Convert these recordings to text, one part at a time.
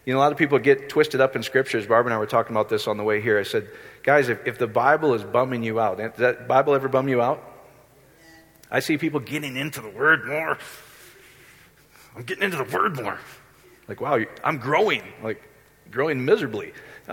You know, a lot of people get twisted up in scriptures. Barbara and I were talking about this on the way here. I said, guys, if the Bible is bumming you out, does that Bible ever bum you out? I see people getting into the Word more. I'm getting into the Word more. Like, wow, I'm growing. Like, growing miserably.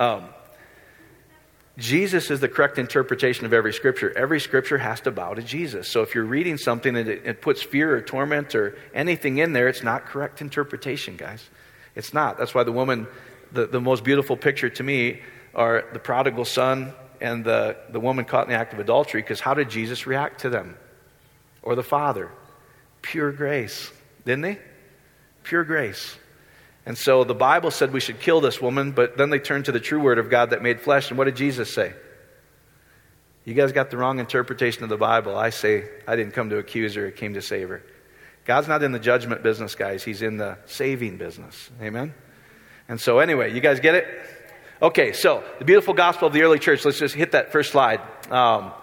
Jesus is the correct interpretation of every scripture. Every scripture has to bow to Jesus. So if you're reading something and it puts fear or torment or anything in there, it's not correct interpretation, guys. It's not. That's why the woman, the most beautiful picture to me are the prodigal son and the woman caught in the act of adultery, because how did Jesus react to them? Or the father? Pure grace. Didn't he? Pure grace. And so the Bible said we should kill this woman, but then they turned to the true word of God that made flesh. And what did Jesus say? You guys got the wrong interpretation of the Bible. I say, I didn't come to accuse her, I came to save her. God's not in the judgment business, guys. He's in the saving business. Amen? And so anyway, you guys get it? Okay, so the beautiful gospel of the early church. Let's just hit that first slide. All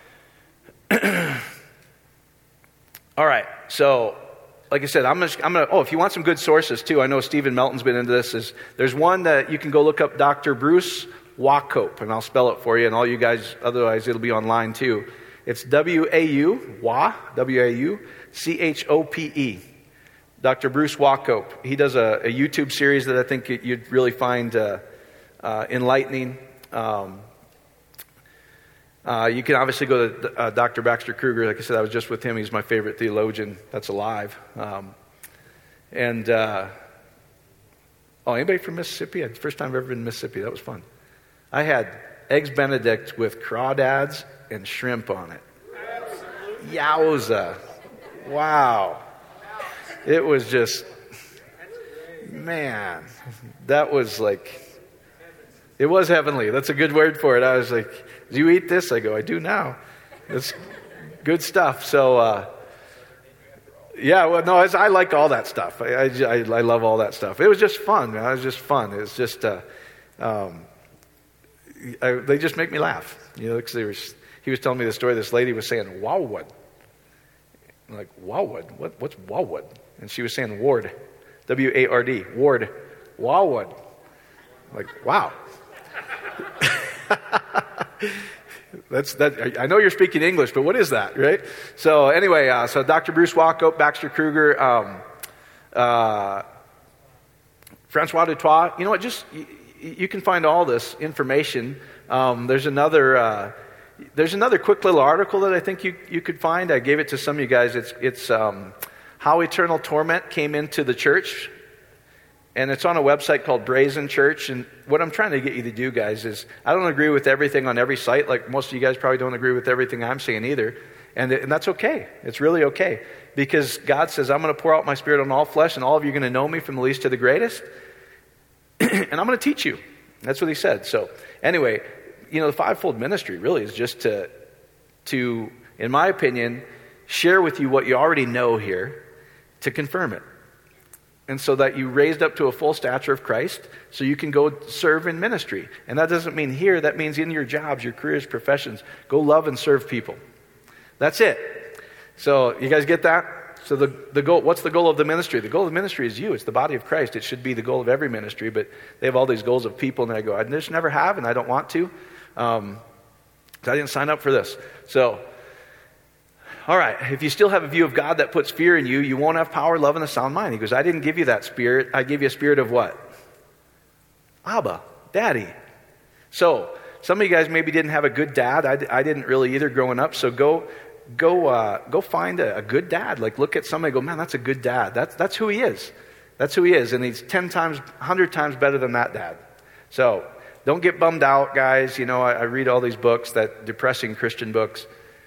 right, so like I said, I'm gonna. Oh, if you want some good sources too, I know Stephen Melton's been into this. There's one that you can go look up, Dr. Bruce Wauchope, and I'll spell it for you, and all you guys. Otherwise, it'll be online too. It's W-A-U-C-H-O-P-E. Dr. Bruce Wauchope. He does a YouTube series that I think you'd really find enlightening. You can obviously go to Dr. Baxter Kruger. Like I said, I was just with him. He's my favorite theologian that's alive. Anybody from Mississippi? First time I've ever been to Mississippi. That was fun. I had Eggs Benedict with crawdads and shrimp on it. Absolutely. Yowza. Wow. It was just, man, that was like, it was heavenly. That's a good word for it. I was like, do you eat this? I go, I do now. It's good stuff. So, I liked all that stuff. I love all that stuff. It was just fun. It was just fun. It was just, they just make me laugh. You know, because he was telling me the story. This lady was saying, Wowwood. I'm like, Wowwood? What's Wowwood? And she was saying Ward. W-A-R-D. Ward. Wowwood. I'm like, wow. I know you're speaking English, but what is that, right? So anyway, so Dr. Bruce Wauchope, Baxter Kruger, Francois Dutoit. You know what? Just you can find all this information. There's another quick little article that I think you could find. I gave it to some of you guys. It's how eternal torment came into the church. And it's on a website called Brazen Church. And what I'm trying to get you to do, guys, is I don't agree with everything on every site. Like most of you guys probably don't agree with everything I'm saying either. And that's okay. It's really okay. Because God says, I'm going to pour out my spirit on all flesh, and all of you are going to know me from the least to the greatest. And I'm going to teach you. That's what he said. So anyway, you know, the fivefold ministry really is just to, in my opinion, share with you what you already know here to confirm it. And so that you raised up to a full stature of Christ so you can go serve in ministry. And that doesn't mean here, that means in your jobs, your careers, professions. Go love and serve people. That's it. So you guys get that? So the goal, what's the goal of the ministry? The goal of the ministry is you. It's the body of Christ. It should be the goal of every ministry, but they have all these goals of people, and I go, I just never have, and I don't want to. I didn't sign up for this. So, all right, if you still have a view of God that puts fear in you, you won't have power, love, and a sound mind. He goes, I didn't give you that spirit. I gave you a spirit of what? Abba, Daddy. So, some of you guys maybe didn't have a good dad. I didn't really either growing up. So go find a good dad. Like look at somebody and go, man, that's a good dad. That's who he is. That's who he is. And he's 10 times, 100 times better than that dad. So don't get bummed out, guys. You know, I read all these books, that depressing Christian books,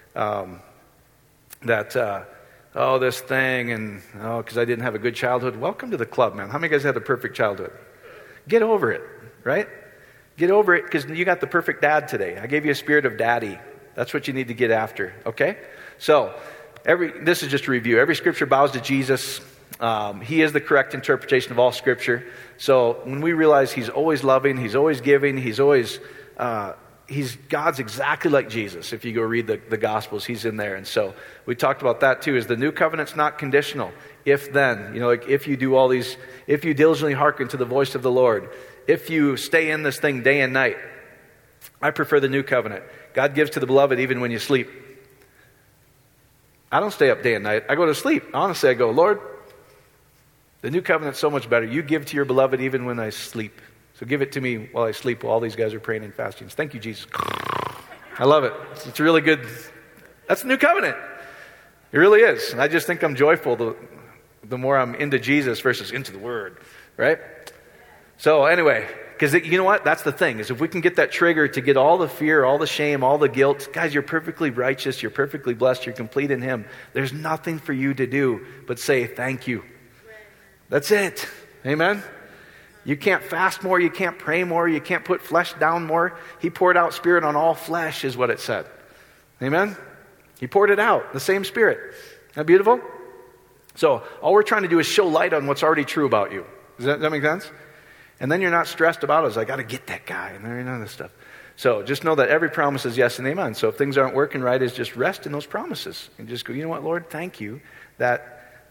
this thing, and because I didn't have a good childhood. Welcome to the club, man. How many guys had a perfect childhood? Get over it, right? Get over it, because you got the perfect dad today. I gave you a spirit of daddy. That's what you need to get after, okay? So, this is just a review. Every scripture bows to Jesus. He is the correct interpretation of all scripture. So, when we realize he's always loving, he's always giving, he's always God's exactly like Jesus. If you go read the Gospels, he's in there. And so we talked about that too, is the new covenant's not conditional. If then, like if you do all these, if you diligently hearken to the voice of the Lord, if you stay in this thing day and night. I prefer the new covenant. God gives to the beloved even when you sleep. I don't stay up day and night. I go to sleep. Honestly, I go, Lord, the new covenant's so much better. You give to your beloved even when I sleep. So give it to me while I sleep while all these guys are praying and fasting. Thank you, Jesus. I love it. It's really good. That's the new covenant. It really is. And I just think I'm joyful the more I'm into Jesus versus into the Word. Right? So anyway, because you know what? That's the thing, is if we can get that trigger to get all the fear, all the shame, all the guilt. Guys, you're perfectly righteous. You're perfectly blessed. You're complete in Him. There's nothing for you to do but say thank you. That's it. Amen? You can't fast more. You can't pray more. You can't put flesh down more. He poured out Spirit on all flesh is what it said. Amen? He poured it out, the same Spirit. Isn't that beautiful? So all we're trying to do is show light on what's already true about you. Does that make sense? And then you're not stressed about it. It's like, I got to get that guy and none of this stuff. So just know that every promise is yes and amen. So if things aren't working right, is just rest in those promises. And just go, you know what, Lord, thank you that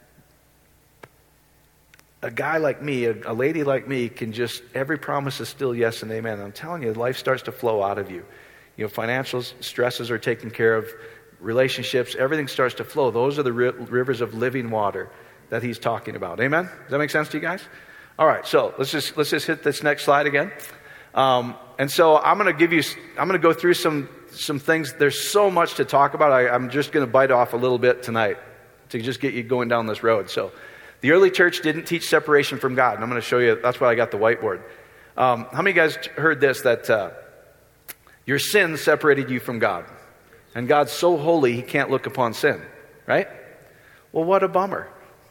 a guy like me, a lady like me can just, every promise is still yes and amen. And I'm telling you, life starts to flow out of you. Financial stresses are taken care of, relationships, everything starts to flow. Those are the rivers of living water that he's talking about. Amen? Does that make sense to you guys? All right, so let's just hit this next slide again. And so I'm going to go through some things. There's so much to talk about. I'm just going to bite off a little bit tonight to just get you going down this road. So the early church didn't teach separation from God. And I'm going to show you, that's why I got the whiteboard. How many of you guys heard this, that your sin separated you from God? And God's so holy, He can't look upon sin, right? Well, what a bummer.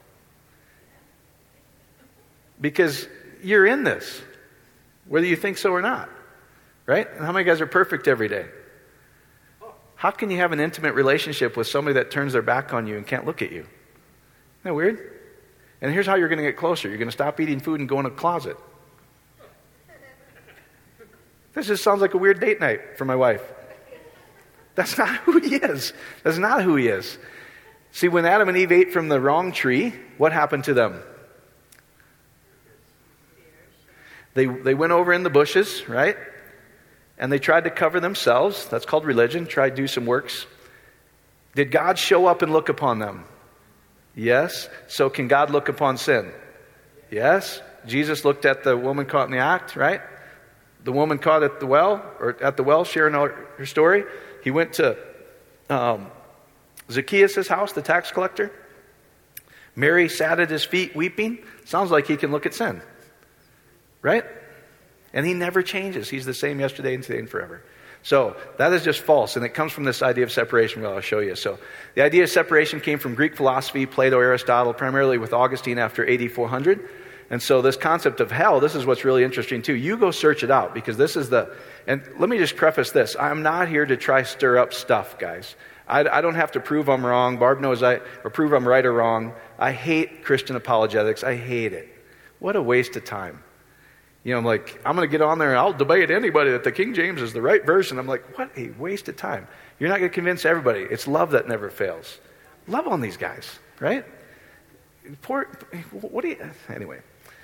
Because you're in this, whether you think so or not, right? And how many guys are perfect every day? How can you have an intimate relationship with somebody that turns their back on you and can't look at you? Isn't that weird? And here's how you're going to get closer. You're going to stop eating food and go in a closet. This just sounds like a weird date night for my wife. That's not who He is. That's not who He is. See, when Adam and Eve ate from the wrong tree, what happened to them? They went over in the bushes, right? And they tried to cover themselves. That's called religion. Tried to do some works. Did God show up and look upon them? Yes. So can God look upon sin? Yes. Jesus looked at the woman caught in the act, right? The woman caught at the well, sharing her story. He went to Zacchaeus' house, the tax collector. Mary sat at his feet weeping. Sounds like He can look at sin. Right? And He never changes. He's the same yesterday and today and forever. So that is just false. And it comes from this idea of separation. Well, I'll show you. So the idea of separation came from Greek philosophy, Plato, Aristotle, primarily with Augustine after AD 400. And so this concept of hell, this is what's really interesting too. You go search it out, because this is and let me just preface this. I'm not here to try stir up stuff, guys. I don't have to prove I'm wrong. Barb knows or prove I'm right or wrong. I hate Christian apologetics. I hate it. What a waste of time. I'm like, I'm going to get on there and I'll debate anybody that the King James is the right version. I'm like, what a waste of time. You're not going to convince everybody. It's love that never fails. Love on these guys, right? Anyway.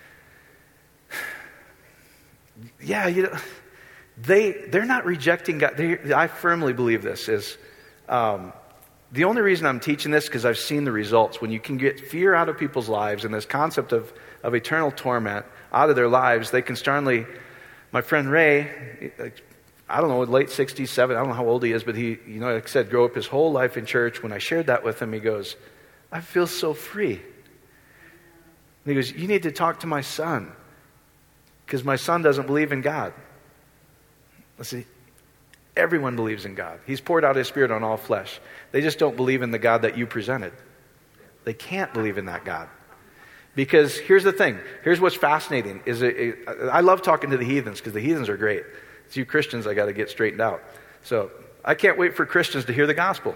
Yeah, they're not rejecting God. I firmly believe this is, the only reason I'm teaching this, because I've seen the results. When you can get fear out of people's lives and this concept of eternal torment out of their lives, they can sternly, my friend Ray, I don't know, late 60s, 70s, I don't know how old he is, but he, like I said, grew up his whole life in church. When I shared that with him, he goes, I feel so free. And he goes, you need to talk to my son, because my son doesn't believe in God. Let's see. Everyone believes in God. He's poured out His Spirit on all flesh. They just don't believe in the God that you presented. They can't believe in that God. Because here's the thing. Here's what's fascinating. I love talking to the heathens, because the heathens are great. It's you Christians I got to get straightened out. So I can't wait for Christians to hear the gospel.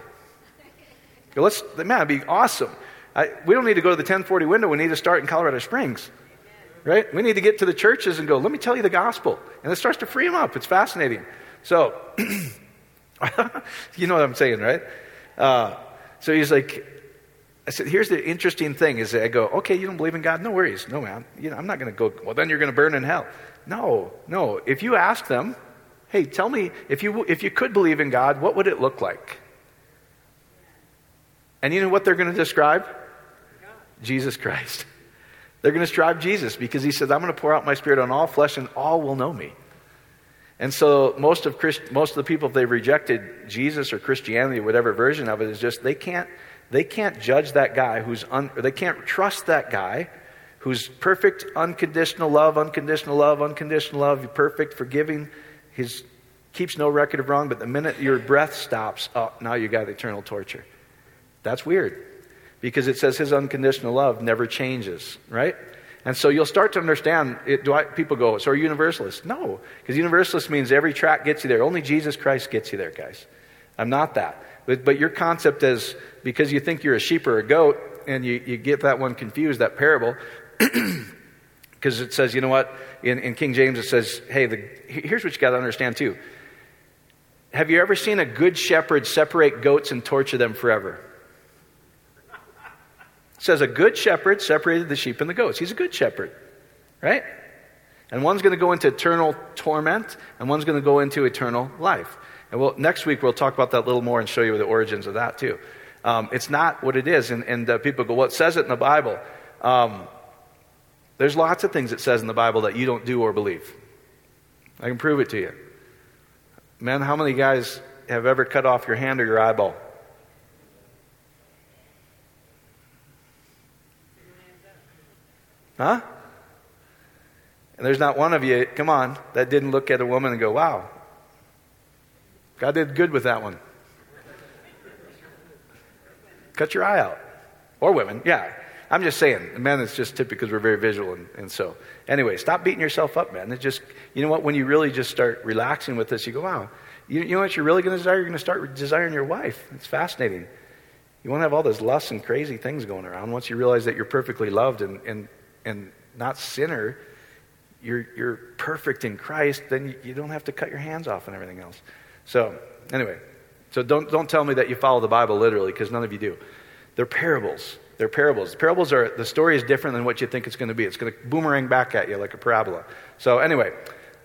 It'd be awesome. We don't need to go to the 1040 window. We need to start in Colorado Springs. Right? We need to get to the churches and go, let me tell you the gospel. And it starts to free them up. It's fascinating. So, you know what I'm saying, right? So he's like, I said, here's the interesting thing is that I go, okay, you don't believe in God? No worries. No, man. I'm not going to go, well, then you're going to burn in hell. No. If you ask them, hey, tell me, if you could believe in God, what would it look like? And you know what they're going to describe? Jesus Christ. They're going to describe Jesus because he says, I'm going to pour out my Spirit on all flesh and all will know me. And so most of the people, if they've rejected Jesus or Christianity, whatever version of it, is just they can't judge that guy they can't trust that guy who's perfect, unconditional love, perfect, forgiving, keeps no record of wrong, but the minute your breath stops, now you got eternal torture. That's weird, because it says his unconditional love never changes, right? And so you'll start to understand it. People go, so are you universalist? No, because universalist means every track gets you there. Only Jesus Christ gets you there, guys. I'm not that. But your concept is, because you think you're a sheep or a goat, and you get that one confused, that parable, because it says, you know what, in King James it says, hey, here's what you got to understand too. Have you ever seen a good shepherd separate goats and torture them forever? It says a good shepherd separated the sheep and the goats. He's a good shepherd, right? And one's going to go into eternal torment, and one's going to go into eternal life. And next week we'll talk about that a little more and show you the origins of that too. It's not what it is. And people go, well, it says it in the Bible. There's lots of things it says in the Bible that you don't do or believe. I can prove it to you. Man, how many guys have ever cut off your hand or your eyeball? Huh? And there's not one of you, come on, that didn't look at a woman and go, wow, God did good with that one. Cut your eye out. Or women, yeah. I'm just saying, men, it's just typically because we're very visual. And so, anyway, stop beating yourself up, man. It's just, you know what, when you really just start relaxing with this, you go, wow, you know what you're really going to desire? You're going to start desiring your wife. It's fascinating. You won't have all those lusts and crazy things going around. Once you realize that you're perfectly loved and not sinner, you're perfect in Christ, then you don't have to cut your hands off and everything else. So, anyway, so don't tell me that you follow the Bible literally, because none of you do. They're parables. They're parables. The story is different than what you think it's going to be. It's going to boomerang back at you like a parabola. So anyway,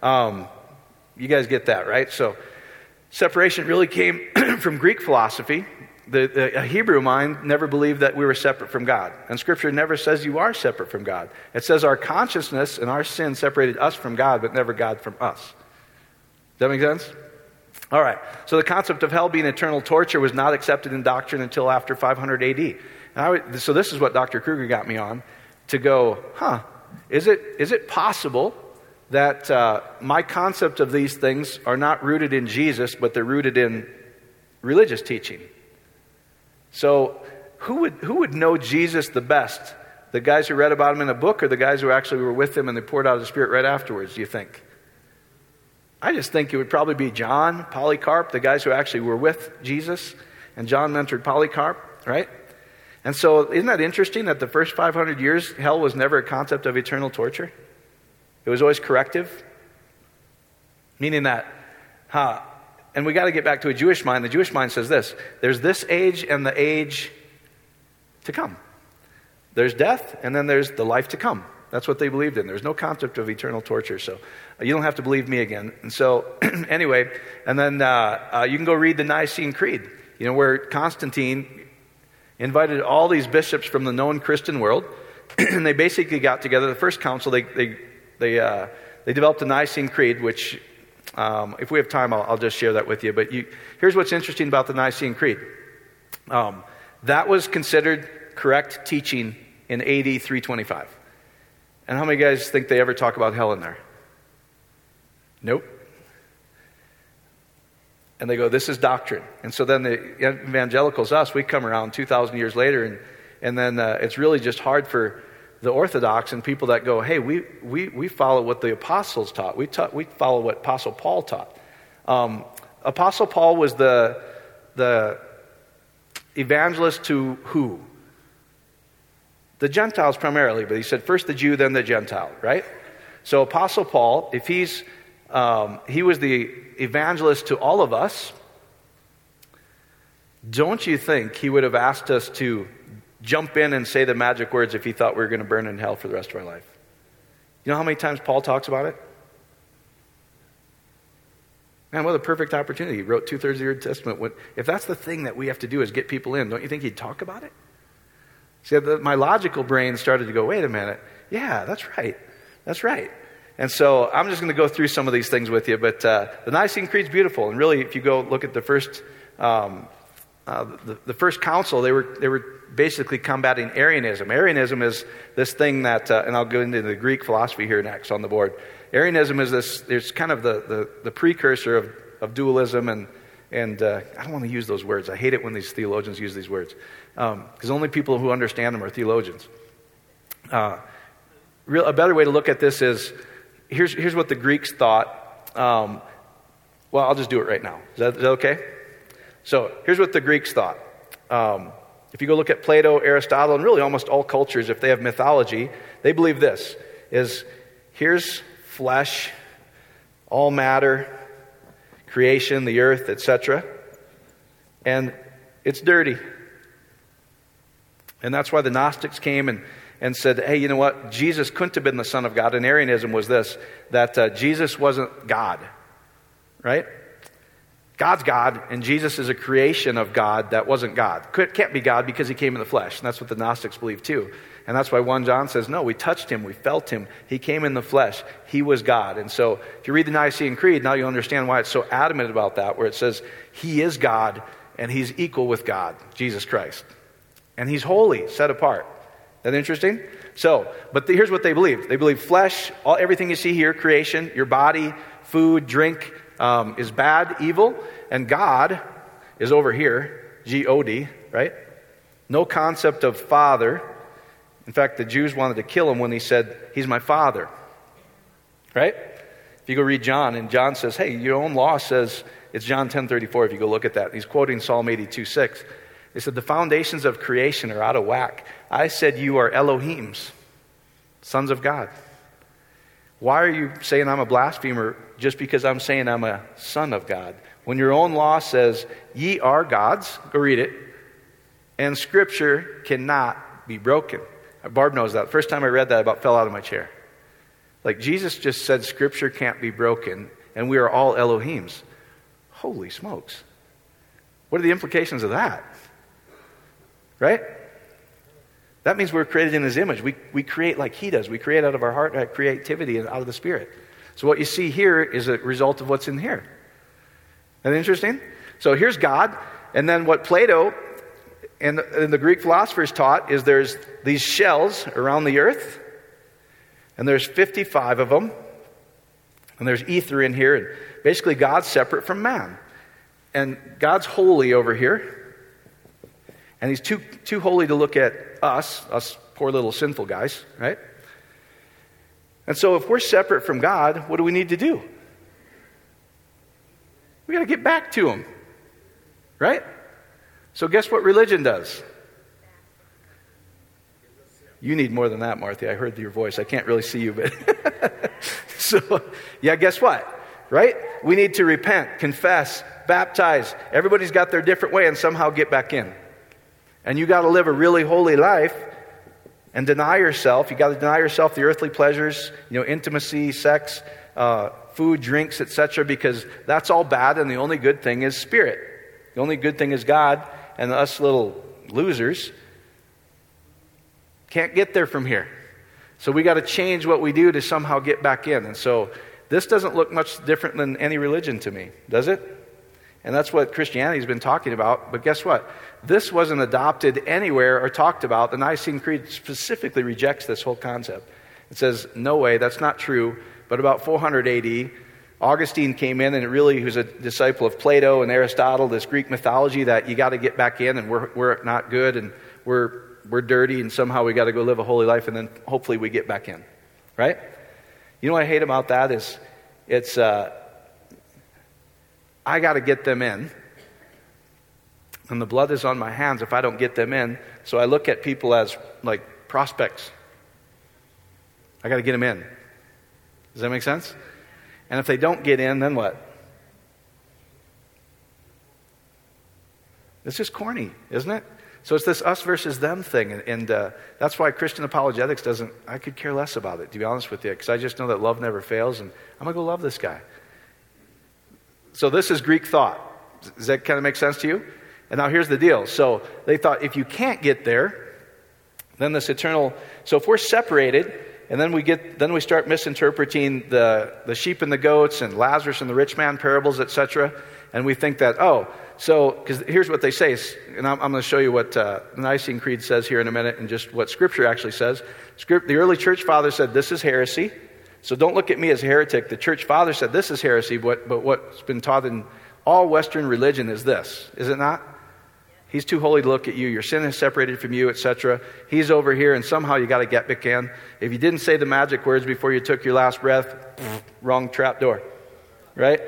you guys get that, right? So separation really came from Greek philosophy. A Hebrew mind never believed that we were separate from God. And Scripture never says you are separate from God. It says our consciousness and our sin separated us from God, but never God from us. Does that make sense? All right. So the concept of hell being eternal torture was not accepted in doctrine until after 500 AD. So this is what Dr. Kruger got me on, to go, is it possible that my concept of these things are not rooted in Jesus, but they're rooted in religious teaching? So who would know Jesus the best? The guys who read about him in a book, or the guys who actually were with him and they poured out the Spirit right afterwards, do you think? I just think it would probably be John, Polycarp, the guys who actually were with Jesus, and John mentored Polycarp, right? And so isn't that interesting that the first 500 years, hell was never a concept of eternal torture? It was always corrective. Meaning that, and we got to get back to a Jewish mind. The Jewish mind says this: there's this age and the age to come. There's death, and then there's the life to come. That's what they believed in. There's no concept of eternal torture. So you don't have to believe me again. And so anyway, and then you can go read the Nicene Creed, where Constantine invited all these bishops from the known Christian world, and they basically got together. The first council, they developed the Nicene Creed, which, if we have time, I'll just share that with you. But here's what's interesting about the Nicene Creed. That was considered correct teaching in AD 325. And how many guys think they ever talk about hell in there? Nope. And they go, this is doctrine. And so then the evangelicals, us, we come around 2,000 years later, and then it's really just hard for the Orthodox and people that go, hey, we follow what the apostles taught. We follow what Apostle Paul taught. Apostle Paul was the evangelist to who? The Gentiles primarily, but he said first the Jew, then the Gentile, right? So Apostle Paul, if he's He was the evangelist to all of us. Don't you think he would have asked us to jump in and say the magic words if he thought we were going to burn in hell for the rest of our life? You know how many times Paul talks about it? Man, what a perfect opportunity. He wrote 2/3 of the New Testament. If that's the thing that we have to do is get people in, don't you think he'd talk about it? See, my logical brain started to go, wait a minute. Yeah, that's right. That's right. And so I'm just going to go through some of these things with you. But the Nicene Creed's beautiful. And really, if you go look at the first council, they were basically combating Arianism. Arianism is this thing that, and I'll go into the Greek philosophy here next on the board. Arianism is this, there's kind of the precursor of dualism, and I don't want to use those words. I hate it when these theologians use these words, because only people who understand them are theologians. A better way to look at this is, here's what the Greeks thought. Well, I'll just do it right now. Is that okay? So here's what the Greeks thought. If you go look at Plato, Aristotle, and really almost all cultures, if they have mythology, they believe this, is here's flesh, all matter, creation, the earth, etc. And it's dirty. And that's why the Gnostics came and said, hey, you know what? Jesus couldn't have been the Son of God. And Arianism was this, that Jesus wasn't God, right? God's God, and Jesus is a creation of God that wasn't God. Can't be God because he came in the flesh. And that's what the Gnostics believe too. And that's why 1 John says, no, we touched him, we felt him, he came in the flesh, he was God. And so if you read the Nicene Creed, now you understand why it's so adamant about that, where it says he is God and he's equal with God, Jesus Christ. And he's holy, set apart. That interesting? So, but here's what they believe. They believe flesh, everything you see here, creation, your body, food, drink, is bad, evil, and God is over here, G-O-D, right? No concept of father. In fact, the Jews wanted to kill him when he said, he's my father, right? If you go read John, and John says, hey, your own law says, it's John 10:34, if you go look at that. He's quoting Psalm 82:6. He said, the foundations of creation are out of whack. I said you are Elohims, sons of God. Why are you saying I'm a blasphemer just because I'm saying I'm a son of God? When your own law says, ye are gods, go read it, and Scripture cannot be broken. Barb knows that. First time I read that, I about fell out of my chair. Like, Jesus just said Scripture can't be broken, and we are all Elohims. Holy smokes. What are the implications of that? Right? That means we're created in his image. We create like he does. We create out of our heart creativity and out of the Spirit. So what you see here is a result of what's in here. Isn't that interesting? So here's God, and then what Plato and the Greek philosophers taught is there's these shells around the earth, and there's 55 of them, and there's ether in here, and basically God's separate from man. And God's holy over here, and he's too holy to look at us poor little sinful guys, right? And so if we're separate from God, what do we need to do? We got to get back to him, right? So guess what religion does? You need more than that, Martha. I heard your voice. I can't really see you, but so yeah, guess what? Right? We need to repent, confess, baptize. Everybody's got their different way, and somehow get back in. And you got to live a really holy life and deny yourself. You got to deny yourself the earthly pleasures, intimacy, sex, food, drinks, etc., because that's all bad, and the only good thing is Spirit. The only good thing is God, and us little losers can't get there from here. So we got to change what we do to somehow get back in. And so this doesn't look much different than any religion to me, does it? And that's what Christianity's been talking about. But guess what? This wasn't adopted anywhere or talked about. The Nicene Creed specifically rejects this whole concept. It says, no way, that's not true. But about 400 AD, Augustine came in, and it really was a disciple of Plato and Aristotle, this Greek mythology that you got to get back in, and we're not good, and we're dirty, and somehow we got to go live a holy life, and then hopefully we get back in. Right? You know what I hate about that is it's I got to get them in. And the blood is on my hands if I don't get them in. So I look at people as like prospects. I got to get them in. Does that make sense? And if they don't get in, then what? It's just corny, isn't it? So it's this us versus them thing. And that's why Christian apologetics I could care less about it, to be honest with you, because I just know that love never fails, and I'm going to go love this guy. So this is Greek thought. Does that kind of make sense to you? And now here's the deal. So they thought if you can't get there, then this eternal... So if we're separated, and then we start misinterpreting the sheep and the goats and Lazarus and the rich man parables, etc., and we think that, because here's what they say, and I'm going to show you what the Nicene Creed says here in a minute, and just what Scripture actually says. The early church fathers said this is heresy, so don't look at me as a heretic. The church fathers said this is heresy, but what's been taught in all Western religion is this, is it not? He's too holy to look at you. Your sin has separated from you, etc. He's over here, and somehow you got to get back in. If you didn't say the magic words before you took your last breath, wrong trap door, right?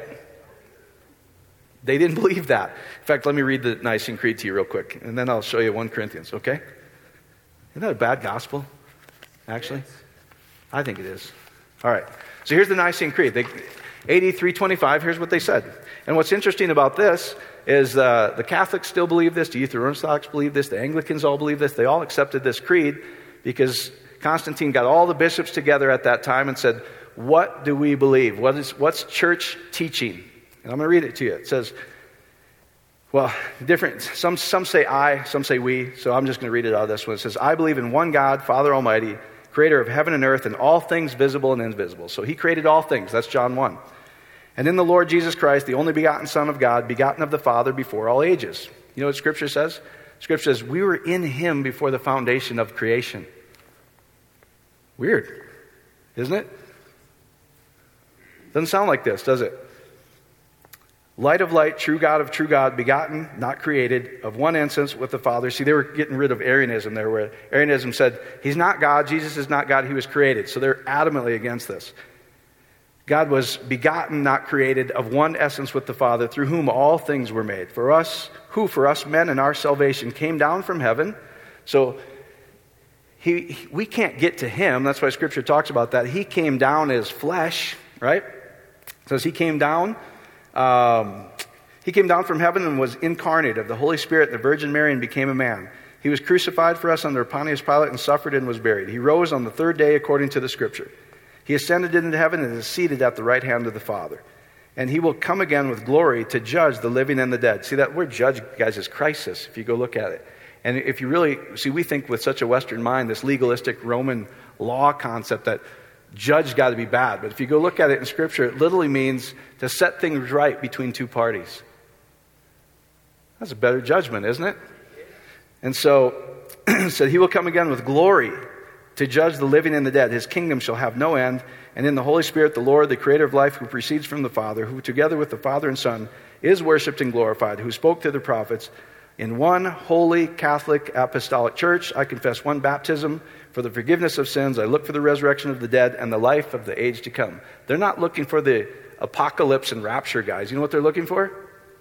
They didn't believe that. In fact, let me read the Nicene Creed to you real quick, and then I'll show you 1 Corinthians, okay? Isn't that a bad gospel, actually? I think it is. All right. So here's the Nicene Creed. AD 325, here's what they said. And what's interesting about this is the Catholics still believe this, the Lutheran Orthodox believe this, the Anglicans all believe this. They all accepted this creed because Constantine got all the bishops together at that time and said, what do we believe? What's church teaching? And I'm going to read it to you. It says, well, different. Some say I, some say we. So I'm just going to read it out of this one. It says, I believe in one God, Father Almighty, creator of heaven and earth and all things visible and invisible. So he created all things. That's John 1. And in the Lord Jesus Christ, the only begotten Son of God, begotten of the Father before all ages. You know what Scripture says? Scripture says, we were in him before the foundation of creation. Weird, isn't it? Doesn't sound like this, does it? Light of light, true God of true God, begotten, not created, of one essence with the Father. See, they were getting rid of Arianism there, where Arianism said, he's not God, Jesus is not God, he was created. So they're adamantly against this. God was begotten, not created, of one essence with the Father, through whom all things were made. For us men and our salvation came down from heaven. So we can't get to him. That's why Scripture talks about that. He came down as flesh, right? It says he came down. He came down from heaven and was incarnate of the Holy Spirit and the Virgin Mary and became a man. He was crucified for us under Pontius Pilate and suffered and was buried. He rose on the third day according to the Scripture. He ascended into heaven and is seated at the right hand of the Father. And he will come again with glory to judge the living and the dead. See, that word judge, guys, is crisis, if you go look at it. And if you really, see, we think with such a Western mind, this legalistic Roman law concept that judge got to be bad. But if you go look at it in Scripture, it literally means to set things right between two parties. That's a better judgment, isn't it? And so he will come again with glory to judge the living and the dead. His kingdom shall have no end. And in the Holy Spirit, the Lord, the creator of life, who proceeds from the Father, who together with the Father and Son is worshipped and glorified, who spoke to the prophets, in one holy Catholic apostolic church, I confess one baptism for the forgiveness of sins. I look for the resurrection of the dead and the life of the age to come. They're not looking for the apocalypse and rapture, guys. You know what they're looking for?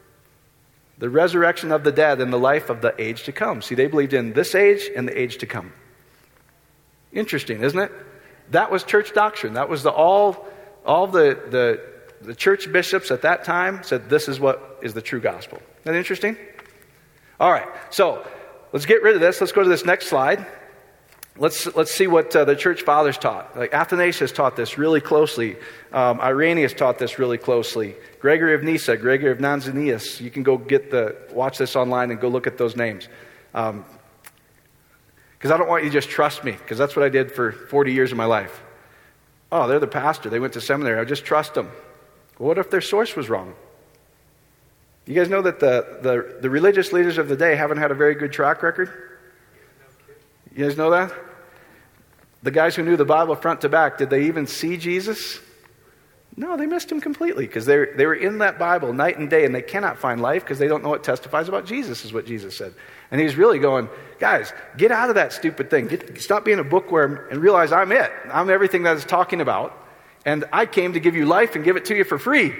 The resurrection of the dead and the life of the age to come. See, they believed in this age and the age to come. Interesting, isn't it? That was church doctrine. That was all the church bishops at that time said this is what is the true gospel. Isn't that interesting? All right, so let's get rid of this. Let's go to this next slide. Let's see what the church fathers taught. Like Athanasius taught this really closely. Irenaeus taught this really closely. Gregory of Nyssa, Gregory of Nazianzus. You can go watch this online and go look at those names. Because I don't want you to just trust me, because that's what I did for 40 years of my life. Oh, they're the pastor. They went to seminary. I just trust them. Well, what if their source was wrong? You guys know that the religious leaders of the day haven't had a very good track record? You guys know that? The guys who knew the Bible front to back, did they even see Jesus? No, they missed him completely, because they were in that Bible night and day, and they cannot find life because they don't know what testifies about Jesus, is what Jesus said. And he's really going, guys, get out of that stupid thing. Stop being a bookworm and realize I'm it. I'm everything that it's talking about. And I came to give you life and give it to you for free.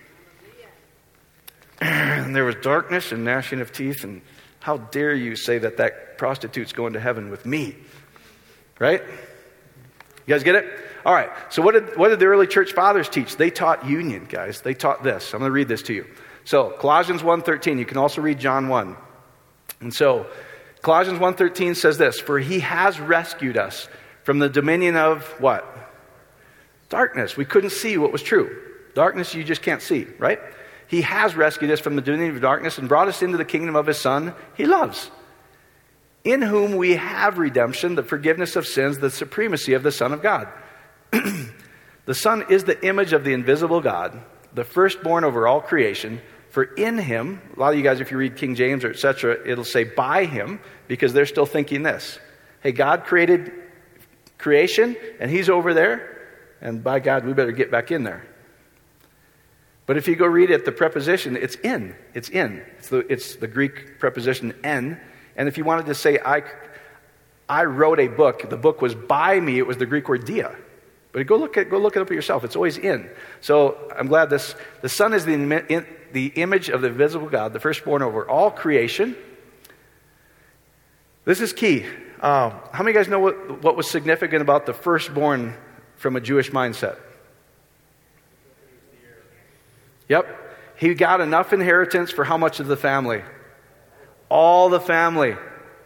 And there was darkness and gnashing of teeth. And how dare you say that prostitute's going to heaven with me? Right? You guys get it? All right, so what did the early church fathers teach? They taught union, guys. They taught this. I'm going to read this to you. So Colossians 1:13, you can also read John 1. And so Colossians 1:13 says this, for he has rescued us from the dominion of what? Darkness. We couldn't see what was true. Darkness you just can't see, right? He has rescued us from the dominion of darkness and brought us into the kingdom of his Son he loves, in whom we have redemption, the forgiveness of sins, the supremacy of the Son of God. The Son is the image of the invisible God, the firstborn over all creation. For in him, a lot of you guys, if you read King James or etc., it'll say by him, because they're still thinking this. Hey, God created creation, and he's over there, and by God, we better get back in there. But if you go read it, the preposition, it's in. It's in. It's the Greek preposition en. And if you wanted to say, I wrote a book, the book was by me, it was the Greek word dia. But go look it up yourself. It's always in. So I'm glad the Son is the image of the invisible God, the firstborn over all creation. This is key. How many of you guys know what was significant about the firstborn from a Jewish mindset? Yep. He got enough inheritance for how much of the family? All the family.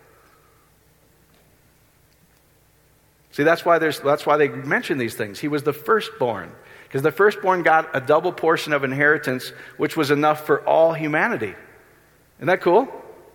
See, that's why they mention these things. He was the firstborn. Because the firstborn got a double portion of inheritance, which was enough for all humanity. Isn't that cool?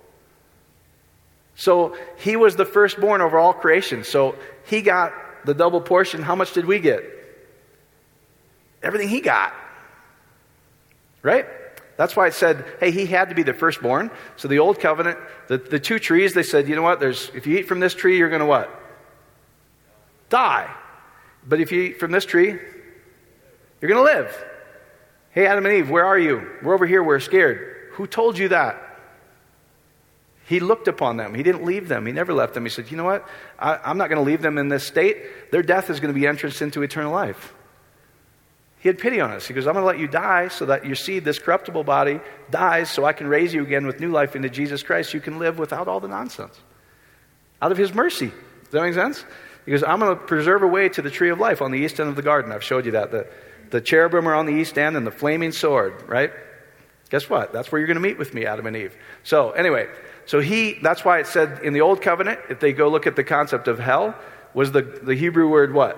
So he was the firstborn over all creation. So he got the double portion. How much did we get? Everything he got. Right? That's why it said, hey, he had to be the firstborn. So the old covenant, the two trees, they said, you know what? If you eat from this tree, you're going to what? Die. But if you eat from this tree, you're going to live. Hey, Adam and Eve, where are you? We're over here. We're scared. Who told you that? He looked upon them. He didn't leave them. He never left them. He said, you know what? I'm not going to leave them in this state. Their death is going to be entrance into eternal life. He had pity on us. He goes, I'm going to let you die so that your seed, this corruptible body, dies so I can raise you again with new life into Jesus Christ. You can live without all the nonsense. Out of his mercy. Does that make sense? He goes, I'm going to preserve a way to the tree of life on the east end of the garden. I've showed you that. The cherubim are on the east end and the flaming sword, right? Guess what? That's where you're going to meet with me, Adam and Eve. So anyway, that's why it said in the old covenant, if they go look at the concept of hell, was the Hebrew word what?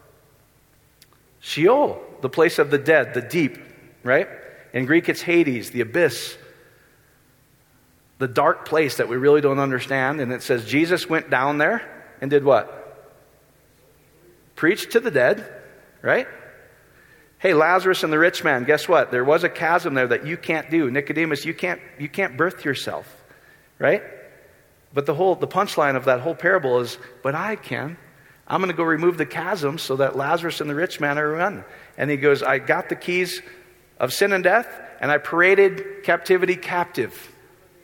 Sheol, the place of the dead, the deep, right? In Greek it's Hades, the abyss, the dark place that we really don't understand. And it says Jesus went down there and did what? Preached to the dead, right? Hey, Lazarus and the rich man, guess what? There was a chasm there that you can't do. Nicodemus, you can't birth yourself, right? But the punchline of that whole parable is, but I can. I'm going to go remove the chasm so that Lazarus and the rich man are run. And he goes, I got the keys of sin and death, and I paraded captivity captive.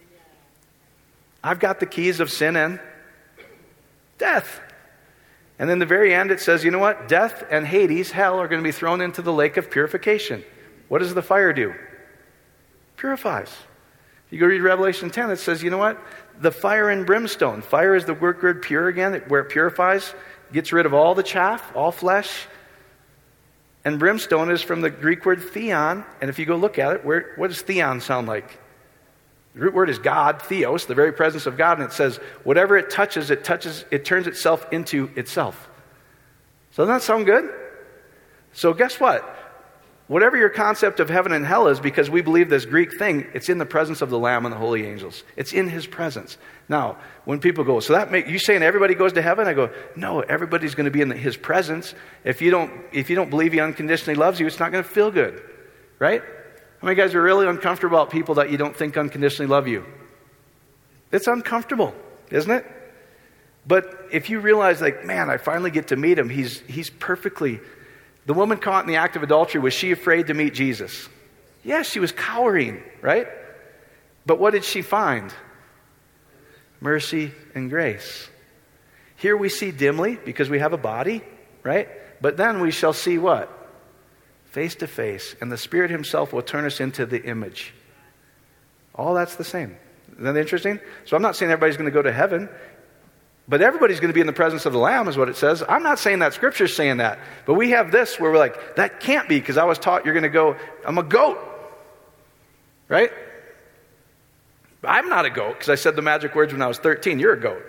I've got the keys of sin and death. And then the very end it says, you know what? Death and Hades, hell, are going to be thrown into the lake of purification. What does the fire do? Purifies. You go read Revelation 10, it says, you know what? The fire and brimstone. Fire is the word pure again, where it purifies, gets rid of all the chaff, all flesh. And brimstone is from the Greek word theon. And if you go look at it, what does theon sound like? The root word is God, theos, the very presence of God. And it says, whatever it touches, it turns itself into itself. So doesn't that sound good? So guess what? Whatever your concept of heaven and hell is, because we believe this Greek thing, it's in the presence of the Lamb and the holy angels. It's in his presence. Now, when people go, so you saying everybody goes to heaven? I go, no, everybody's going to be in his presence. If you don't believe he unconditionally loves you, it's not going to feel good, right? How many guys are really uncomfortable about people that you don't think unconditionally love you? It's uncomfortable, isn't it? But if you realize, like, man, I finally get to meet him. He's perfectly. The woman caught in the act of adultery, was she afraid to meet Jesus? Yes, she was cowering, right? But what did she find? Mercy and grace. Here we see dimly because we have a body, right? But then we shall see what? Face to face. And the Spirit himself will turn us into the image. All that's the same. Isn't that interesting? So I'm not saying everybody's going to go to heaven. But everybody's going to be in the presence of the Lamb is what it says. I'm not saying that Scripture's saying that. But we have this where we're like, that can't be because I was taught you're going to go, I'm a goat. Right? I'm not a goat because I said the magic words when I was 13. You're a goat.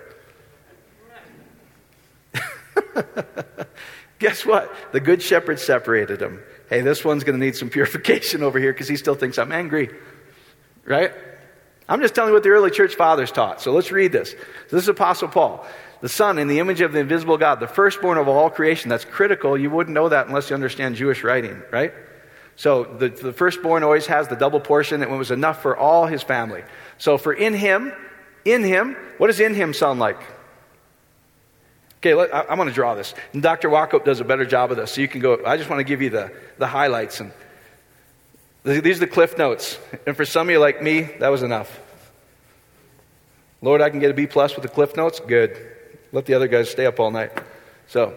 Guess what? The good shepherd separated them. Hey, this one's going to need some purification over here because he still thinks I'm angry. Right? I'm just telling you what the early church fathers taught. So let's read this. This is Apostle Paul. The Son in the image of the invisible God, the firstborn of all creation. That's critical. You wouldn't know that unless you understand Jewish writing, right? So the firstborn always has the double portion. It was enough for all his family. So for in him, what does in him sound like? Okay, I'm going to draw this. And Dr. Wackup does a better job of this. So you can go, I just want to give you the highlights. And these are the cliff notes. And for some of you like me, that was enough. Lord, I can get a B+ with the cliff notes? Good. Let the other guys stay up all night. So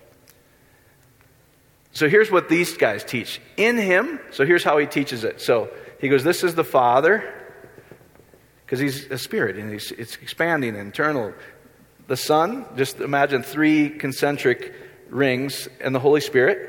here's what these guys teach. In him, so here's how he teaches it. So he goes, this is the Father, because he's a spirit, and it's expanding, internal. The Son, just imagine 3 concentric rings, and the Holy Spirit.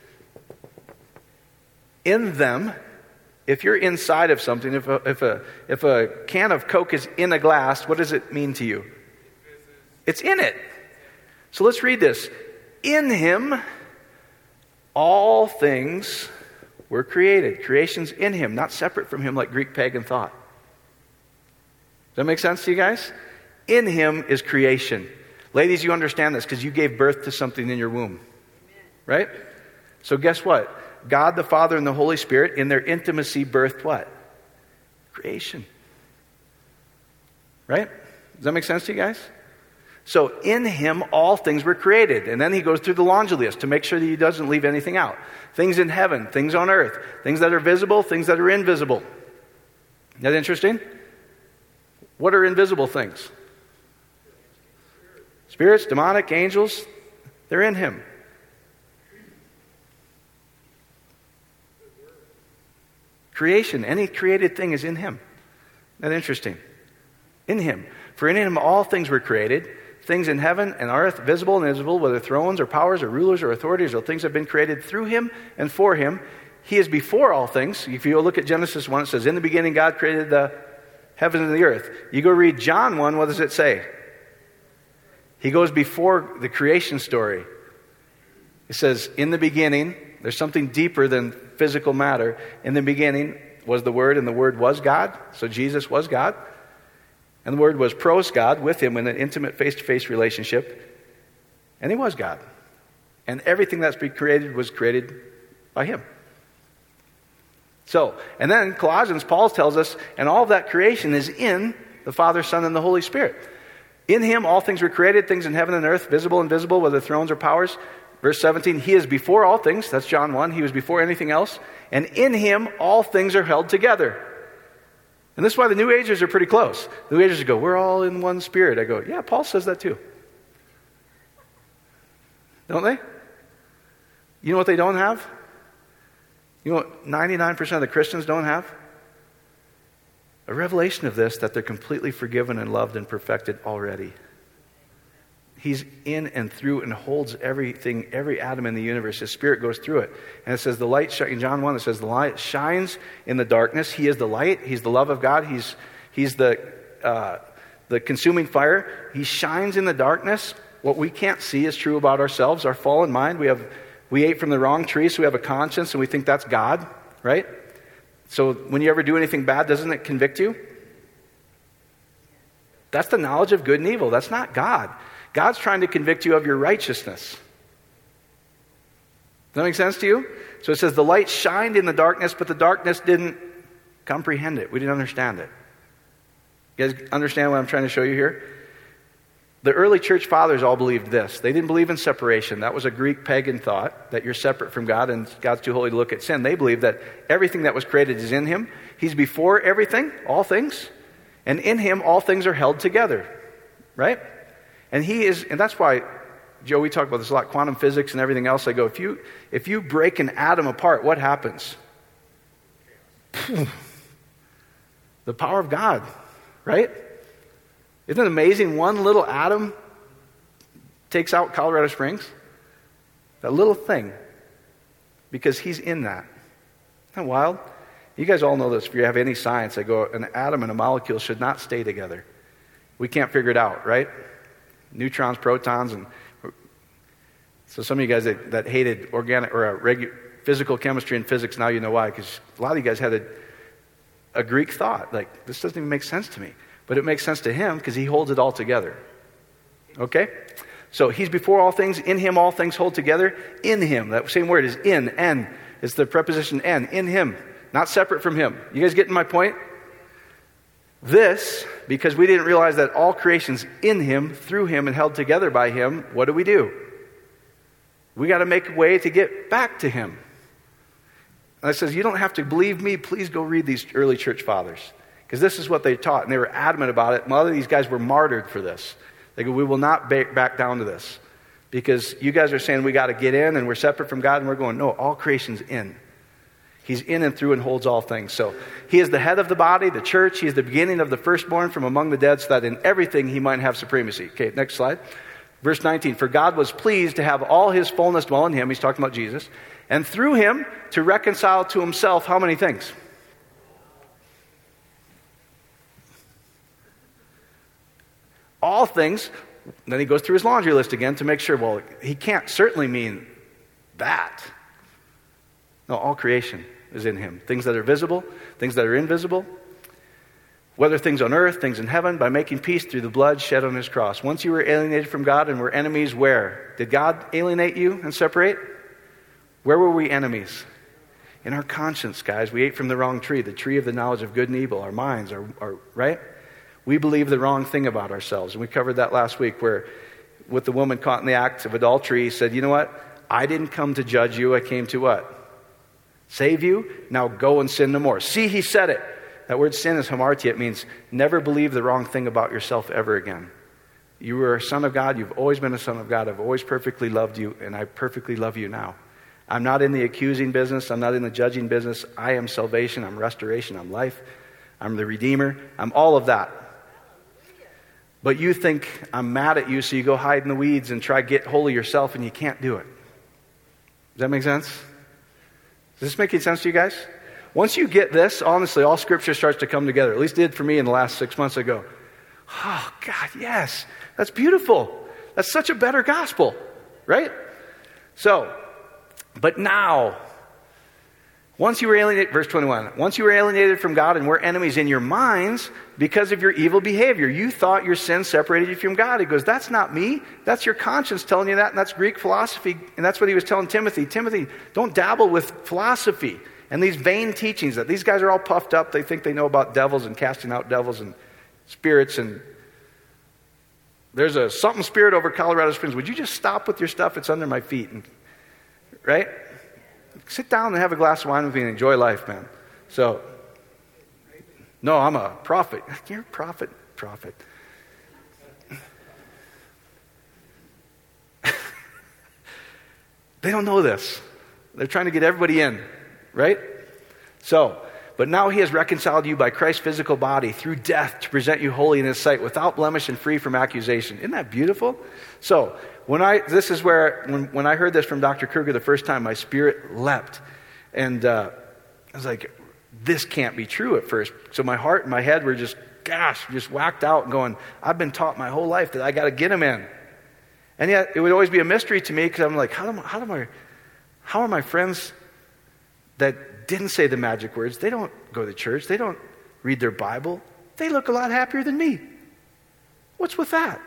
In them, if you're inside of something, if a can of Coke is in a glass, what does it mean to you? It's in it. So let's read this. In him, all things were created. Creation's in him, not separate from him like Greek pagan thought. Does that make sense to you guys? In him is creation. Ladies, you understand this because you gave birth to something in your womb. Right? So guess what? God the Father and the Holy Spirit in their intimacy birthed what? Creation. Right? Does that make sense to you guys? So in him all things were created. And then he goes through the laundry list to make sure that he doesn't leave anything out. Things in heaven, things on earth, things that are visible, things that are invisible. Isn't that interesting? What are invisible things? Spirits, demonic, angels, they're in him. Creation, any created thing is in him. Isn't that interesting? In him. For in him all things were created, things in heaven and earth, visible and invisible, whether thrones or powers or rulers or authorities or things have been created through him and for him. He is before all things. If you look at Genesis 1, it says, in the beginning God created the heaven and the earth. You go read John 1, what does it say? He goes before the creation story. It says, in the beginning, there's something deeper than physical matter. In the beginning was the Word, and the Word was God. So Jesus was God. And the Word was pros God, with him in an intimate face-to-face relationship. And he was God. And everything that's been created was created by him. So, and then Colossians, Paul tells us, and all of that creation is in the Father, Son, and the Holy Spirit. In him all things were created, things in heaven and earth, visible and invisible, whether thrones or powers. Verse 17, he is before all things. That's John 1. He was before anything else. And in him all things are held together. And this is why the New Agers are pretty close. The New Agers go, we're all in one spirit. I go, yeah, Paul says that too. Don't they? You know what they don't have? You know what 99% of the Christians don't have? A revelation of this, that they're completely forgiven and loved and perfected already. He's in and through and holds everything, every atom in the universe. His Spirit goes through it. And it says the light, in John 1, it says the light shines in the darkness. He is the light. He's the love of God. He's the consuming fire. He shines in the darkness. What we can't see is true about ourselves, our fallen mind. We ate from the wrong tree, so we have a conscience and we think that's God, right? So when you ever do anything bad, doesn't it convict you? That's the knowledge of good and evil. That's not God. God's trying to convict you of your righteousness. Does that make sense to you? So it says the light shined in the darkness, but the darkness didn't comprehend it. We didn't understand it. You guys understand what I'm trying to show you here? The early church fathers all believed this. They didn't believe in separation. That was a Greek pagan thought, that you're separate from God and God's too holy to look at sin. They believed that everything that was created is in him. He's before everything, all things. And in him, all things are held together. Right? And he is, and that's why, Joe, we talk about this a lot, quantum physics and everything else. I go, if you break an atom apart, what happens? The power of God, right? Isn't it amazing? One little atom takes out Colorado Springs? That little thing. Because he's in that. Isn't that wild? You guys all know this. If you have any science, they go, an atom and a molecule should not stay together. We can't figure it out, right? Neutrons, protons, and so some of you guys that hated organic or physical chemistry and physics, now you know why. Because a lot of you guys had a Greek thought, like, this doesn't even make sense to me. But it makes sense to him because he holds it all together. Okay? So he's before all things. In him all things hold together. In him. That same word is in. En. It's the preposition en. In him. Not separate from him. You guys getting my point? This, because we didn't realize that all creation's in him, through him, and held together by him, what do? We got to make a way to get back to him. And I says, you don't have to believe me. Please go read these early church fathers. Because this is what they taught, and they were adamant about it. A lot of these guys were martyred for this. They go, we will not back down to this. Because you guys are saying we got to get in, and we're separate from God, and we're going, no, all creation's in. He's in and through and holds all things. So he is the head of the body, the church. He is the beginning of the firstborn from among the dead, so that in everything he might have supremacy. Okay, next slide. Verse 19, for God was pleased to have all his fullness dwell in him. He's talking about Jesus. And through him to reconcile to himself how many things? All things. Then he goes through his laundry list again to make sure, well, he can't certainly mean that. No, all creation is in him. Things that are visible, things that are invisible, whether things on earth, things in heaven, by making peace through the blood shed on his cross. Once you were alienated from God and were enemies, where? Did God alienate you and separate? Where were we enemies? In our conscience, guys. We ate from the wrong tree, the tree of the knowledge of good and evil. Our minds are right? We believe the wrong thing about ourselves. And we covered that last week where with the woman caught in the act of adultery, he said, you know what? I didn't come to judge you. I came to what? Save you. Now go and sin no more. See, he said it. That word sin is hamartia. It means never believe the wrong thing about yourself ever again. You were a son of God. You've always been a son of God. I've always perfectly loved you, and I perfectly love you now. I'm not in the accusing business. I'm not in the judging business. I am salvation. I'm restoration. I'm life. I'm the Redeemer. I'm all of that. But you think I'm mad at you, so you go hide in the weeds and try to get hold of yourself, and you can't do it. Does that make sense? Is this making sense to you guys? Once you get this, honestly, all Scripture starts to come together. At least it did for me in the last 6 months ago. Oh, God, yes. That's beautiful. That's such a better gospel, right? So, but now, once you were alienated, verse 21, once you were alienated from God and were enemies in your minds because of your evil behavior, you thought your sin separated you from God. He goes, that's not me. That's your conscience telling you that, and that's Greek philosophy. And that's what he was telling Timothy. Timothy, don't dabble with philosophy and these vain teachings that these guys are all puffed up. They think they know about devils and casting out devils and spirits. And there's a something spirit over Colorado Springs. Would you just stop with your stuff? It's under my feet. And, right? Sit down and have a glass of wine with me and enjoy life, man. So, no, I'm a prophet. You're a prophet. They don't know this. They're trying to get everybody in, right? So, but now he has reconciled you by Christ's physical body through death to present you holy in his sight, without blemish and free from accusation. Isn't that beautiful? So, when I heard this from Dr. Kruger the first time, my spirit leapt. And I was like, this can't be true at first. So my heart and my head were just whacked out and going, I've been taught my whole life that I got to get him in. And yet, it would always be a mystery to me because I'm like, how are my friends that didn't say the magic words, they don't go to church, they don't read their Bible, they look a lot happier than me. What's with that?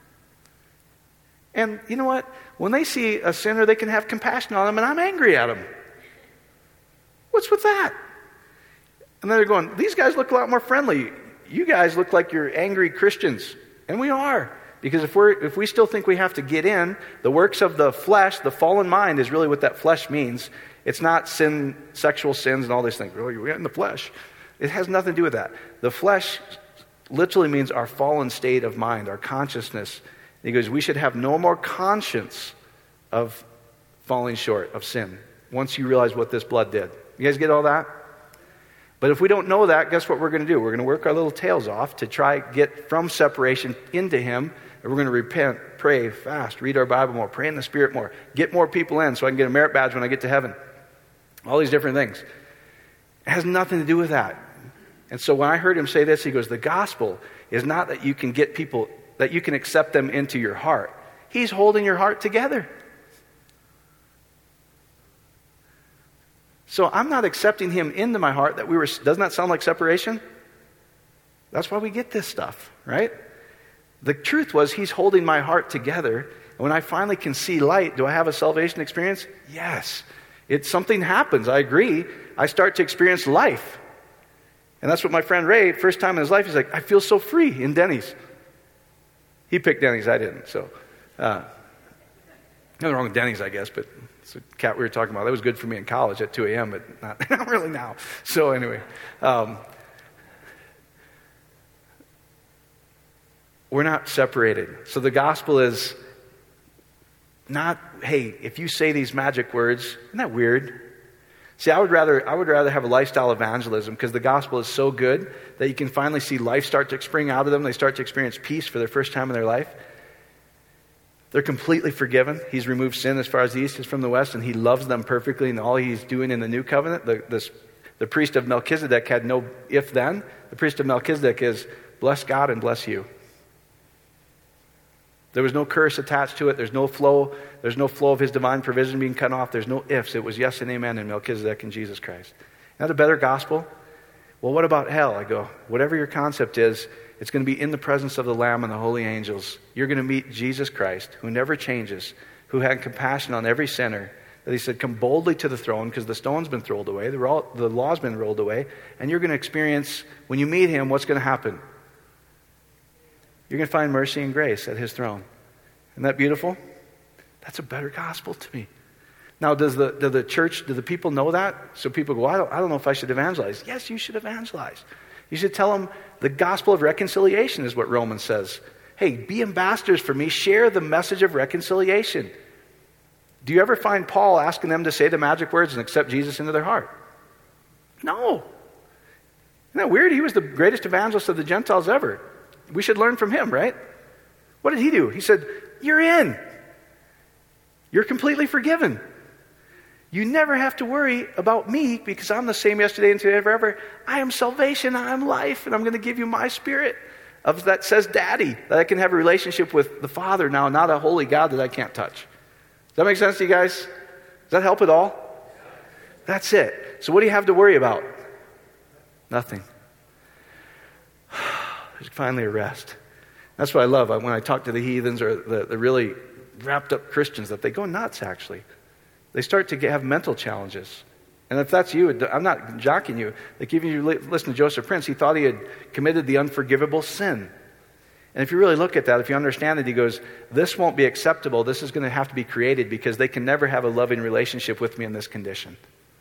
And you know what? When they see a sinner, they can have compassion on them, and I'm angry at them. What's with that? And then they're going, these guys look a lot more friendly. You guys look like you're angry Christians. And we are. Because if we still think we have to get in, the works of the flesh, the fallen mind is really what that flesh means. It's not sin, sexual sins and all these things. Oh, you're in the flesh. It has nothing to do with that. The flesh literally means our fallen state of mind, our consciousness. He goes, we should have no more conscience of falling short of sin once you realize what this blood did. You guys get all that? But if we don't know that, guess what we're going to do? We're going to work our little tails off to try get from separation into him. And we're going to repent, pray, fast, read our Bible more, pray in the Spirit more, get more people in so I can get a merit badge when I get to heaven. All these different things. It has nothing to do with that. And so when I heard him say this, he goes, the gospel is not that you can get people, that you can accept them into your heart. He's holding your heart together. So I'm not accepting him into my heart. Doesn't that sound like separation? That's why we get this stuff, right? The truth was he's holding my heart together. And when I finally can see light, do I have a salvation experience? Yes. Something happens. I agree. I start to experience life. And that's what my friend Ray, first time in his life, he's like, I feel so free in Denny's. He picked Denny's, I didn't. So, nothing wrong with Denny's, I guess, but it's a cat we were talking about. That was good for me in college at 2 a.m., but not really now. So anyway, we're not separated. So the gospel is not, hey, if you say these magic words, isn't that weird? See, I would rather have a lifestyle evangelism because the gospel is so good that you can finally see life start to spring out of them. They start to experience peace for their first time in their life. They're completely forgiven. He's removed sin as far as the east is from the west, and he loves them perfectly in all he's doing in the new covenant. The priest of Melchizedek had no if-then. The priest of Melchizedek is bless God and bless you. There was no curse attached to it. There's no flow of his divine provision being cut off. There's no ifs. It was yes and amen in Melchizedek and Jesus Christ. Isn't that a better gospel? Well, what about hell? I go, whatever your concept is, it's going to be in the presence of the Lamb and the holy angels. You're going to meet Jesus Christ, who never changes, who had compassion on every sinner. That he said, come boldly to the throne because the stone's been thrown away, the law's been rolled away, and you're going to experience, when you meet him, what's going to happen? You're going to find mercy and grace at his throne. Isn't that beautiful? That's a better gospel to me. Now, do the people know that? So people go, I don't know if I should evangelize. Yes, you should evangelize. You should tell them the gospel of reconciliation is what Romans says. Hey, be ambassadors for me. Share the message of reconciliation. Do you ever find Paul asking them to say the magic words and accept Jesus into their heart? No. Isn't that weird? He was the greatest evangelist of the Gentiles ever. We should learn from him, right? What did he do? He said, you're in. You're completely forgiven. You never have to worry about me because I'm the same yesterday and today and forever. I am salvation, I am life, and I'm going to give you my spirit that says daddy, that I can have a relationship with the Father now, not a holy God that I can't touch. Does that make sense to you guys? Does that help at all? That's it. So what do you have to worry about? Nothing. There's finally a rest. That's what I love when I talk to the heathens or the really wrapped up Christians, that they go nuts actually. They start to have mental challenges. And if that's you, I'm not jocking you. Like even if you listen to Joseph Prince, he thought he had committed the unforgivable sin. And if you really look at that, if you understand it, he goes, this won't be acceptable. This is going to have to be created because they can never have a loving relationship with me in this condition.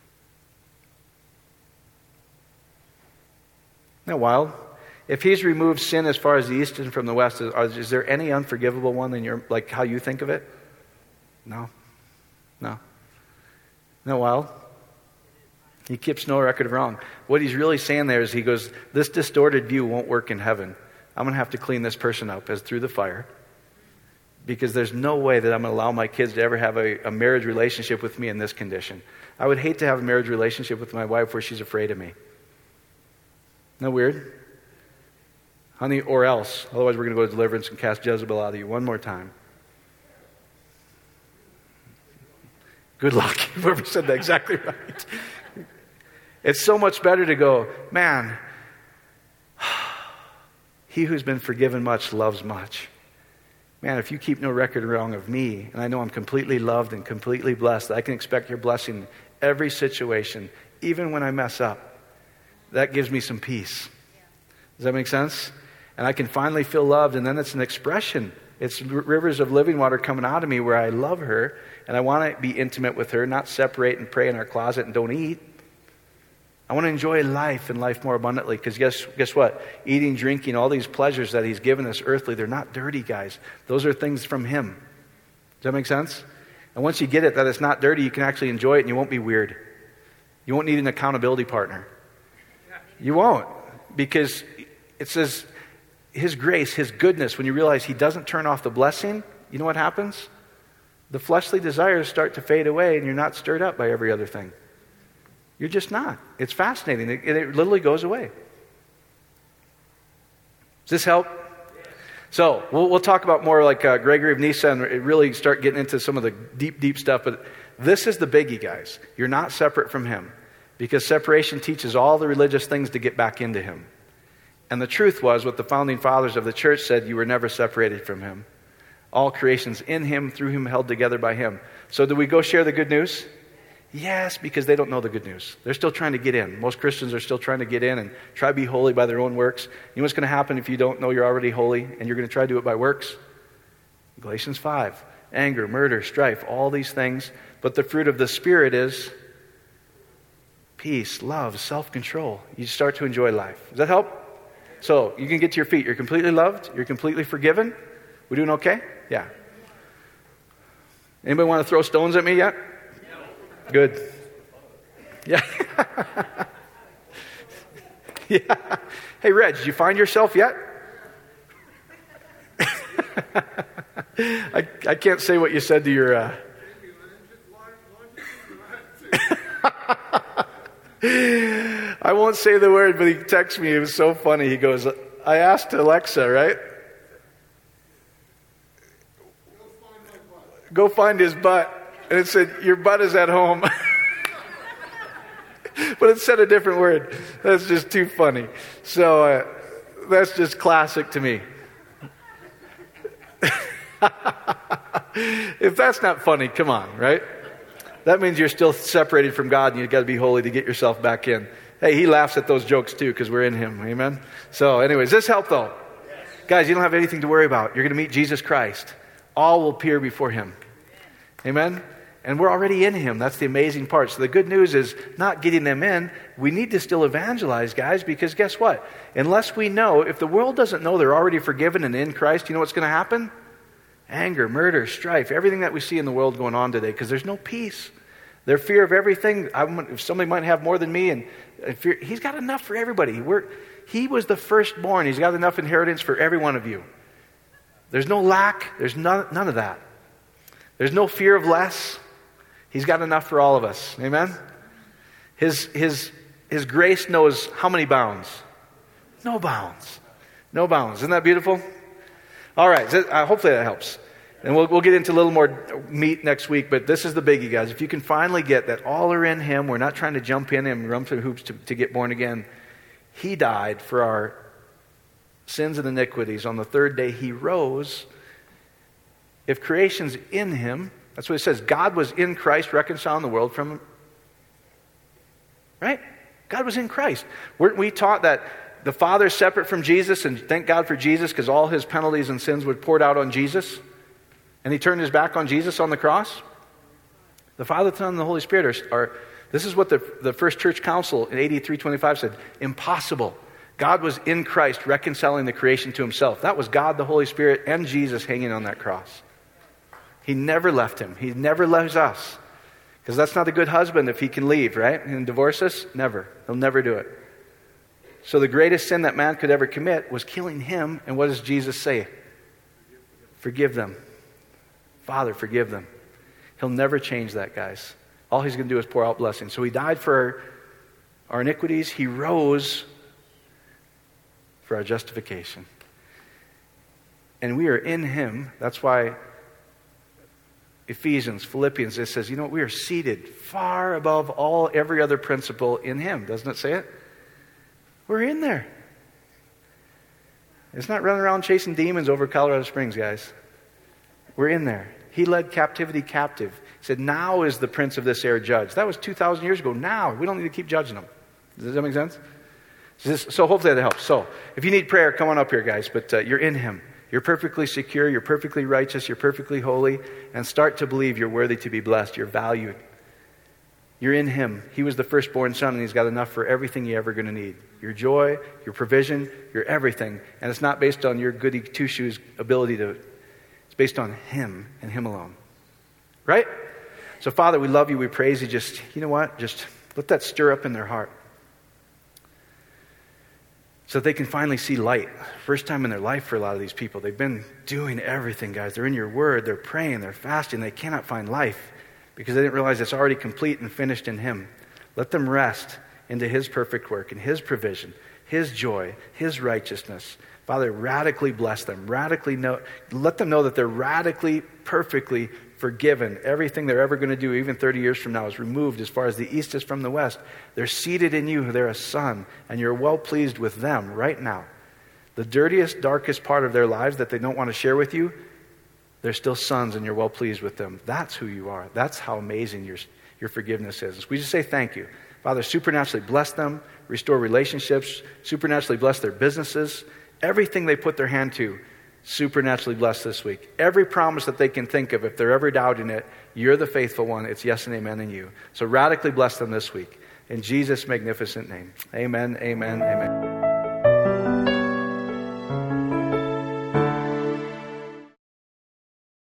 Isn't that wild? If he's removed sin as far as the east is from the west, is there any unforgivable one in your, like how you think of it? No. Isn't that wild? He keeps no record of wrong. What he's really saying there is he goes, this distorted view won't work in heaven. I'm going to have to clean this person up as through the fire. Because there's no way that I'm going to allow my kids to ever have a marriage relationship with me in this condition. I would hate to have a marriage relationship with my wife where she's afraid of me. Isn't that weird? Honey, or else. Otherwise we're going to go to deliverance and cast Jezebel out of you one more time. Good luck. Whoever said that exactly right. It's so much better to go, man, he who's been forgiven much loves much. Man, if you keep no record wrong of me, and I know I'm completely loved and completely blessed, I can expect your blessing in every situation, even when I mess up. That gives me some peace. Does that make sense? And I can finally feel loved, and then it's an expression. It's rivers of living water coming out of me where I love her, and I want to be intimate with her, not separate and pray in our closet and don't eat. I want to enjoy life and life more abundantly, because guess what? Eating, drinking, all these pleasures that he's given us earthly, they're not dirty, guys. Those are things from him. Does that make sense? And once you get it, that it's not dirty, you can actually enjoy it and you won't be weird. You won't need an accountability partner. You won't. Because it says his grace, his goodness, when you realize he doesn't turn off the blessing, you know what happens? The fleshly desires start to fade away and you're not stirred up by every other thing. You're just not. It's fascinating. It literally goes away. Does this help? So we'll talk about more like Gregory of Nyssa and really start getting into some of the deep stuff. But this is the biggie, guys. You're not separate from him. Because separation teaches all the religious things to get back into him. And the truth was, what the founding fathers of the church said, you were never separated from him. All creation's in him, through him, held together by him. So do we go share the good news? Yes, because they don't know the good news. They're still trying to get in. Most Christians are still trying to get in and try to be holy by their own works. You know what's going to happen if you don't know you're already holy and you're going to try to do it by works? Galatians 5. Anger, murder, strife, all these things. But the fruit of the Spirit is peace, love, self-control. You start to enjoy life. Does that help? So you can get to your feet. You're completely loved. You're completely forgiven. We doing okay? Yeah. Anybody want to throw stones at me yet? Good. Yeah. Yeah. Hey, Reg, did you find yourself yet? I can't say what you said to your... I won't say the word, but he texted me. It was so funny. He goes, I asked Alexa, right? Go find his butt. And it said, your butt is at home. But it said a different word. That's just too funny. So that's just classic to me. If that's not funny, come on, right? That means you're still separated from God and you've got to be holy to get yourself back in. Hey, he laughs at those jokes too because we're in him. Amen? So anyways, this helped though. Yes. Guys, you don't have anything to worry about. You're going to meet Jesus Christ. All will appear before him. Amen? And we're already in him. That's the amazing part. So the good news is not getting them in. We need to still evangelize, guys, because guess what? Unless we know, if the world doesn't know they're already forgiven and in Christ, you know what's going to happen? Anger, murder, strife, everything that we see in the world going on today, because there's no peace. Their fear of everything. If somebody might have more than me, and fear, he's got enough for everybody. He was the firstborn. He's got enough inheritance for every one of you. There's no lack. There's none of that. There's no fear of less. He's got enough for all of us. Amen? His grace knows how many bounds? No bounds. No bounds. Isn't that beautiful? All right. Hopefully that helps. And we'll get into a little more meat next week, but this is the biggie, guys. If you can finally get that all are in him, we're not trying to jump in and run through hoops to get born again. He died for our sins and iniquities. On the third day, he rose. If creation's in him, that's what it says. God was in Christ, reconciling the world from him. Right? God was in Christ. Weren't we taught that the Father's separate from Jesus, and thank God for Jesus because all his penalties and sins were poured out on Jesus? And he turned his back on Jesus on the cross? The Father, the Son, and the Holy Spirit are this is what the first church council in AD 325 said. Impossible. God was in Christ reconciling the creation to himself. That was God, the Holy Spirit, and Jesus hanging on that cross. He never left him. He never leaves us. Because that's not a good husband if he can leave, right? And divorce us? Never. He'll never do it. So the greatest sin that man could ever commit was killing him. And what does Jesus say? Forgive them. Father, forgive them. He'll never change that, guys. All he's going to do is pour out blessings. So he died for our iniquities. He rose for our justification. And we are in him. That's why Ephesians, Philippians, it says, you know what? We are seated far above every other principle in him. Doesn't it say it? We're in there. It's not running around chasing demons over Colorado Springs, guys. We're in there. He led captivity captive. He said, now is the prince of this air judged. That was 2,000 years ago. Now. We don't need to keep judging them. Does that make sense? So hopefully that helps. So if you need prayer, come on up here, guys. But you're in him. You're perfectly secure. You're perfectly righteous. You're perfectly holy. And start to believe you're worthy to be blessed. You're valued. You're in him. He was the firstborn son, and he's got enough for everything you're ever going to need. Your joy, your provision, your everything. And it's not based on your goody two-shoes ability to... It's based on him and him alone. Right? So, Father, we love you. We praise you. Just, you know what? Just let that stir up in their heart. so that they can finally see light. First time in their life for a lot of these people. They've been doing everything, guys. They're in your word. They're praying. They're fasting. They cannot find life because they didn't realize it's already complete and finished in him. Let them rest into his perfect work and his provision, his joy, his righteousness. Father, radically bless them. Let them know that they're radically, perfectly forgiven. Everything they're ever going to do, even 30 years from now, is removed as far as the east is from the west. They're seated in you. They're a son, and you're well pleased with them right now. The dirtiest, darkest part of their lives that they don't want to share with you, they're still sons, and you're well pleased with them. That's who you are. That's how amazing your forgiveness is. We just say thank you. Father, supernaturally bless them, restore relationships, supernaturally bless their businesses, everything they put their hand to, supernaturally bless this week. Every promise that they can think of, if they're ever doubting it, you're the faithful one. It's yes and amen in you. So radically bless them this week. In Jesus' magnificent name. Amen, amen, amen.